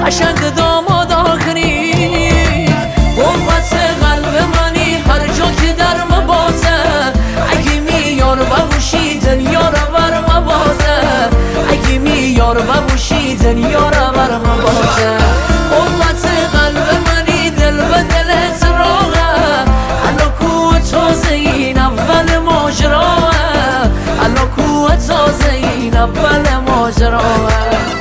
قشنگ داماد آخری قوت قلب منی هر جا که در مباته اگه میار ببوشی دنیا رو بر مباته اگه میار ببوشی دنیا رو بر مباته قوت قلب منی دل به دلت راغه الان کو تازه این اول ماجراه الان کو تازه این اول ماجراه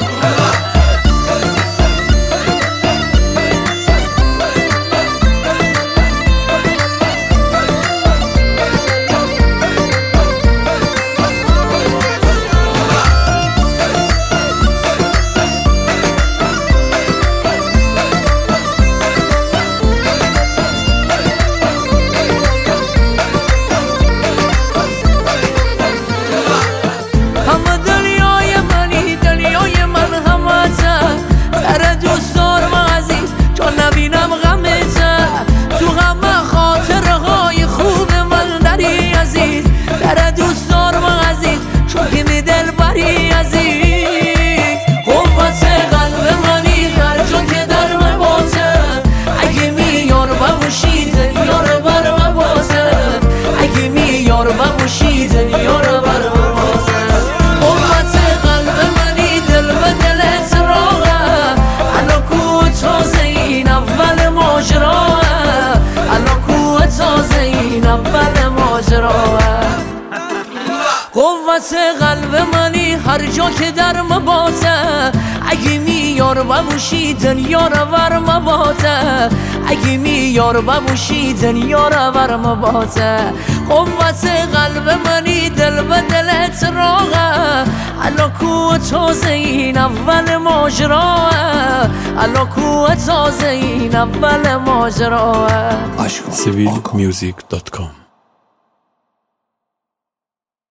قوت قلب منی هر جا که در مباته اگه میار ببوشی دنیا رو بر مباته اگه میار ببوشی دنیا رو بر مباته قوت قلب منی دل به دلت راغه الان کو تازه این اول ماجراه الان کو تازه این اول ماجراه civilmusic.com